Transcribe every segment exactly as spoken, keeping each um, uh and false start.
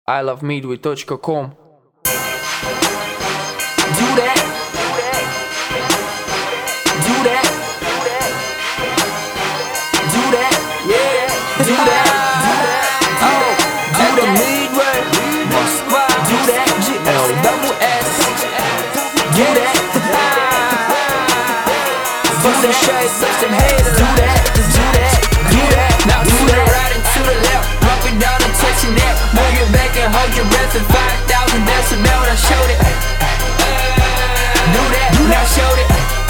I love midway точка ком. Do that. Do that. Do that. Yeah. Do that. Do that. Oh. Do the midway. Do that. G L double S. Do that. Bust some shades, bust some haters. Do that. Do that. Do that. Now do the right and to the left. Drop it down and touch your neck. Move your back and hold your breath at five thousand decibel. Now show it. Do that. Now show it.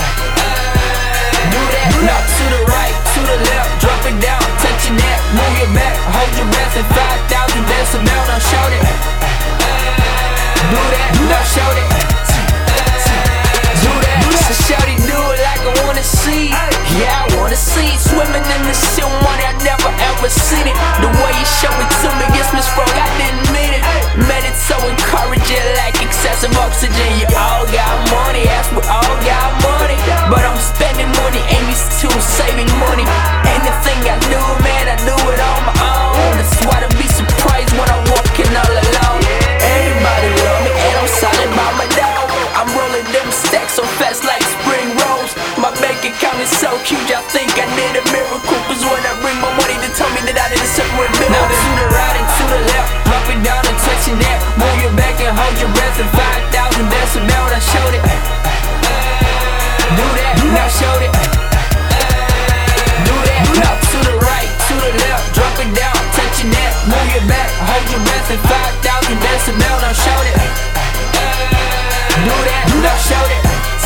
Do that. Now to the right, to the left. Drop it down, touch your neck. Move your back, hold your breath at five thousand decibel. Now show it. Do that. Now show it. Do that. So shout it, do it like I wanna see. Yeah, I wanna see it. Swimming in the shit, money I never ever seen it. The way you show it to me gets me sprung, I didn't mean it. Man, it's so encouraging, like excessive oxygen. You all got money, yes, we all got money. But I'm spending money, ain't used to saving money. Anything I do, man, I do it on my own. That's why to be surprised when I'm walking all alone. Everybody love me, and I'm solid by my dog. I'm rolling them stacks so fast like spring rolls. My bank account is so huge, I think I need a miracle. Cause when I bring my money, they tell me that I need a separate bill. Now to the right and to the left, drop it down and touch your neck. Move your back and hold your breath at five thousand decibel. Now show it. Do that, now show it. Do that, now to the right, to the left, drop it down, touch your neck. Move your back, hold your breath at five thousand decibel. Now show it. Do that, now show it.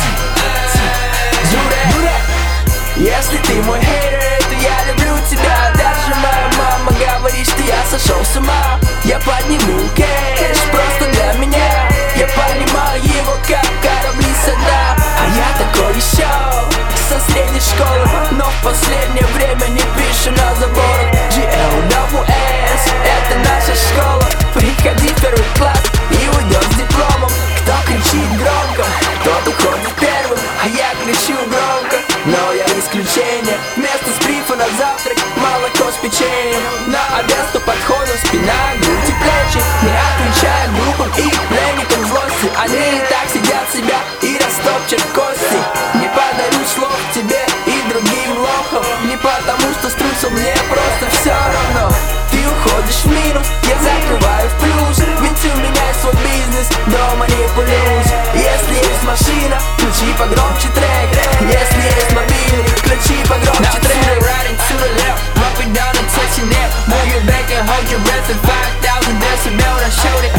Do that. Если ты мой хейтер, то я люблю тебя. Даже моя мама говорит, что я сошел с ума. Я подниму кэш просто для меня. Я понимаю его как корабли со дна. А я такой еще со средней школы, но в последнее время не пишу на заборах. G L double S, это наша школа. Приходи в первый класс и уйдешь с дипломом. Кто кричит громко, тот уходит первым. А я кричу громко, но я исключение. Вместо сприфа на завтрак молоко с печеньем. На обед сто подходов, спина, грудь и плечи. Не отвечая группам и пленникам злости. Они и так сидят себя и растопчат кости. Не подарю слов тебе и другим лохам. Не потому что струсил, мне просто все равно. Ты уходишь в минус, я закрываю в плюс. Ведь у меня есть свой бизнес, дома не пылюсь. Если есть машина, включи погромче трек. Если есть мобильный, включи погромче трек. Now to the right and to the left, drop it down and touch your neck. Move your back and hold your breath at five thousand decibel. Now show it.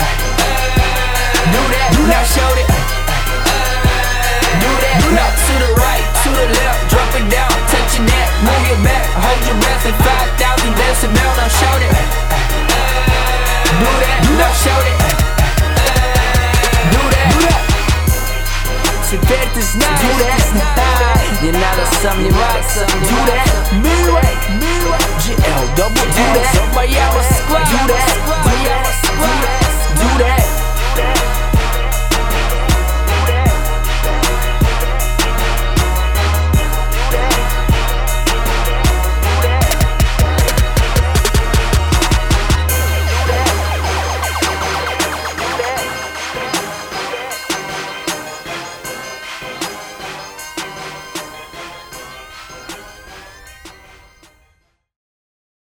Do that, now show it. Do that, now to the right, to the left, drop it down, touch your neck. Move your back, hold your breath at five thousand decibel. Now show it. Do that, now show it. Do that, do that. Теперь ты знаешь, do that. Не надо сомневаться. Do that, Midway, G L double S, моя Москва. Do that.